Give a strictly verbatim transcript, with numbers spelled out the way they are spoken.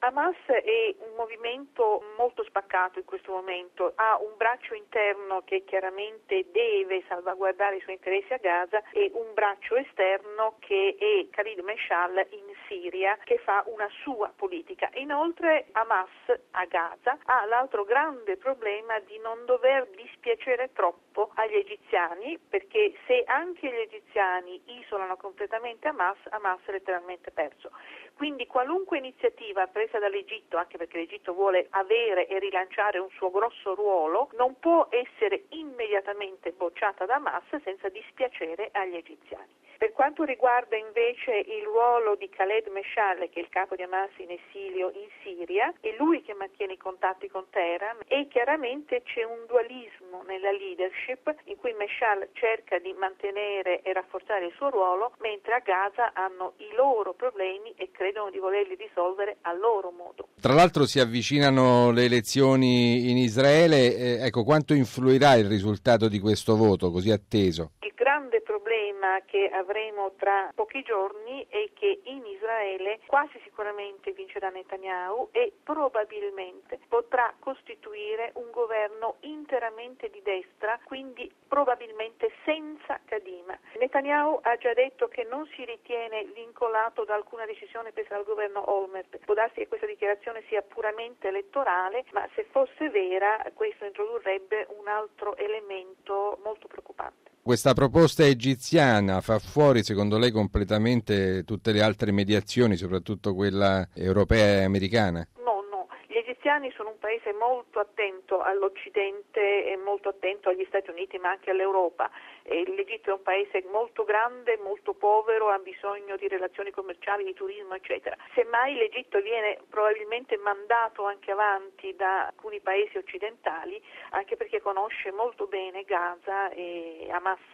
Hamas è un movimento molto spaccato in questo momento, ha un braccio interno che chiaramente deve salvaguardare i suoi interessi a Gaza e un braccio esterno che è Khalid Meshal in Siria, che fa una sua politica. Inoltre Hamas a Gaza ha l'altro grande problema di non dover dispiacere troppo agli egiziani, perché se anche gli egiziani isolano completamente Hamas, Hamas è letteralmente perso. Quindi qualunque iniziativa presa dall'Egitto, anche perché l'Egitto vuole avere e rilanciare un suo grosso ruolo, non può essere immediatamente bocciata da Hamas senza dispiacere agli egiziani. Per quanto riguarda invece il ruolo di Khaled Meshal, che è il capo di Hamas in esilio in Siria, è lui che mantiene i contatti con Teheran e chiaramente c'è un dualismo nella leadership in cui Meshal cerca di mantenere e rafforzare il suo ruolo, mentre a Gaza hanno i loro problemi e credono di volerli risolvere a loro modo. Tra l'altro si avvicinano le elezioni in Israele, eh, ecco, quanto influirà il risultato di questo voto così atteso? Il grande problema che avremo tra pochi giorni è che in Israele quasi sicuramente vincerà Netanyahu e probabilmente potrà costituire un governo interamente di destra, quindi probabilmente senza Kadima. Netanyahu ha già detto che non si ritiene vincolato da alcuna decisione presa dal governo Olmert. Può darsi che questa dichiarazione sia puramente elettorale, ma se fosse vera questo introdurrebbe un altro elemento molto preoccupante. Questa proposta egiziana fa fuori, secondo lei, completamente tutte le altre mediazioni, soprattutto quella europea e americana? No, no. Gli egiziani sono un paese molto attento all'Occidente e molto attento agli Stati Uniti, ma anche all'Europa. L'Egitto è un paese molto grande, molto povero, ha bisogno di relazioni commerciali, di turismo, eccetera. Semmai l'Egitto viene probabilmente mandato anche avanti da alcuni paesi occidentali, anche perché conosce molto bene Gaza e Hamas.